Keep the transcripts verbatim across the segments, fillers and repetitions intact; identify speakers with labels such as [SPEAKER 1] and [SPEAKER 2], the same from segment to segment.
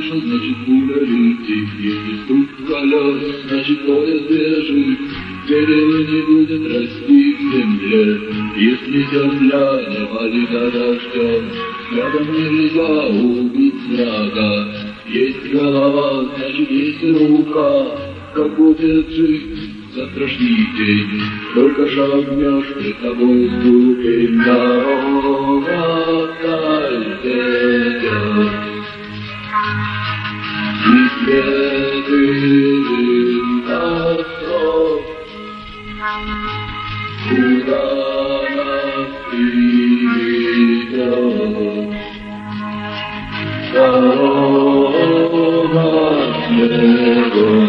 [SPEAKER 1] слышал, значит, пуля летит. Если стук колес, значит, поезд бежит. Дерево не будет расти в земле, если земля не валит от дождя. Рядом нельзя убить врага. Есть голова, значит, есть рука. Как будет жить завтрашний день, только шагнешь пред тобой ступень. Дорога вдаль ведет, и светлым костром, куда нас приведет дорога ведет.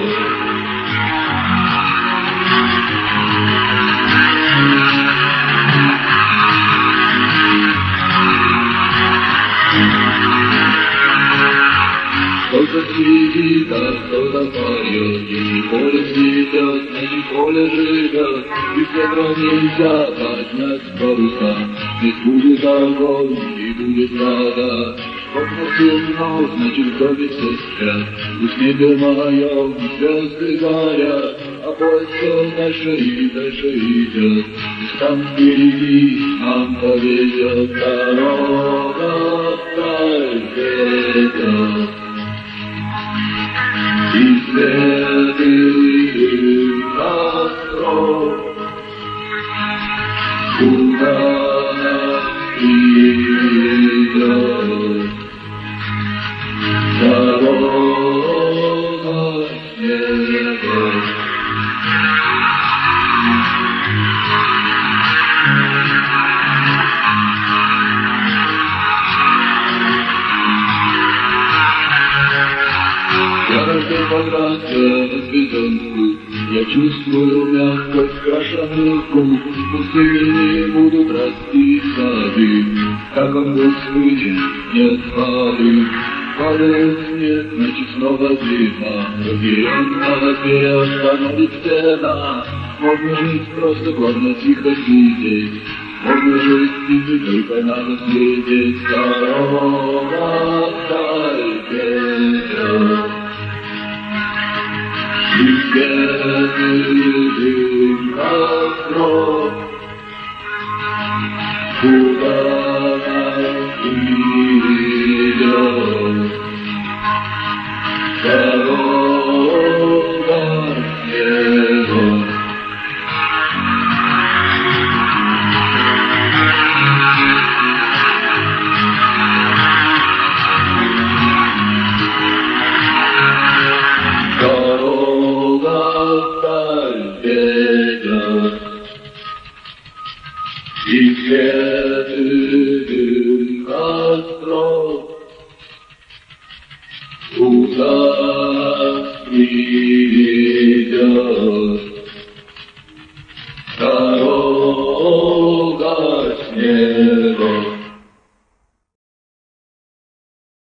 [SPEAKER 1] Кто-то сидит, а кто-то поет, если поле цветет, значит поле живет, и ветра нельзя поднять паруса, ведь будет огонь и будет вода. Вот на темно, значит в доме все спят, пусть небе моем звезды горят, а поезд все дальше и дальше идет, пусть там впереди нам поведет дорога вдаль ведет. И светлым костром, куда нас приведет дорога ведет. Я рожден под рассвет возведен путь, я чувствую мягкость крашеных губ, в пустыне будут расти сады, как он был свыше, нет воды. Падает снег, значит снова зима, разъяренного зверя остановит стена. Можно жить просто, главное тихо сидеть, можно жить тихо, только надо следить. Дорога вдаль ведет, и светлым костром, куда нас приведет дорога ведет. Ведет, и светлым костром, куда нас приведет дорога снегом.